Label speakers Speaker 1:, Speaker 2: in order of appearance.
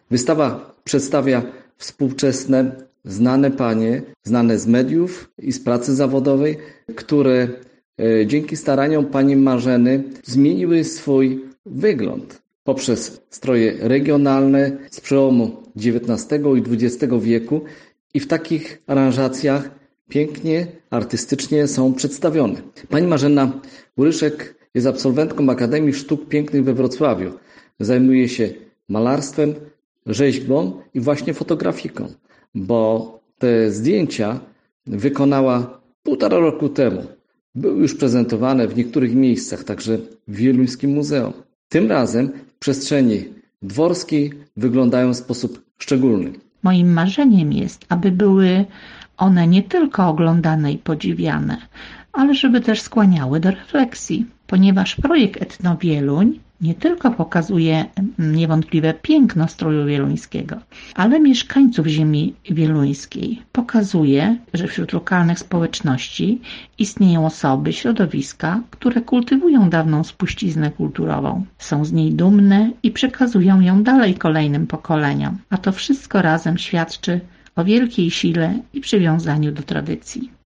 Speaker 1: Wystawa przedstawia współczesne, znane panie, znane z mediów i z pracy zawodowej, które dzięki staraniom pani Marzeny zmieniły swój wygląd poprzez stroje regionalne z przełomu XIX i XX wieku i w takich aranżacjach pięknie, artystycznie są przedstawione. Pani Marzena Uryszek jest absolwentką Akademii Sztuk Pięknych we Wrocławiu. Zajmuje się malarstwem, rzeźbą i właśnie fotografiką, bo te zdjęcia wykonała 1,5 roku temu. Były już prezentowane w niektórych miejscach, także w Wieluńskim Muzeum. Tym razem w przestrzeni dworskiej wyglądają w sposób szczególny.
Speaker 2: Moim marzeniem jest, aby były one nie tylko oglądane i podziwiane, ale żeby też skłaniały do refleksji, ponieważ projekt Etnowieluń nie tylko pokazuje niewątpliwe piękno stroju wieluńskiego, ale mieszkańców ziemi wieluńskiej. Pokazuje, że wśród lokalnych społeczności istnieją osoby, środowiska, które kultywują dawną spuściznę kulturową. Są z niej dumne i przekazują ją dalej kolejnym pokoleniom. A to wszystko razem świadczy o wielkiej sile i przywiązaniu do tradycji.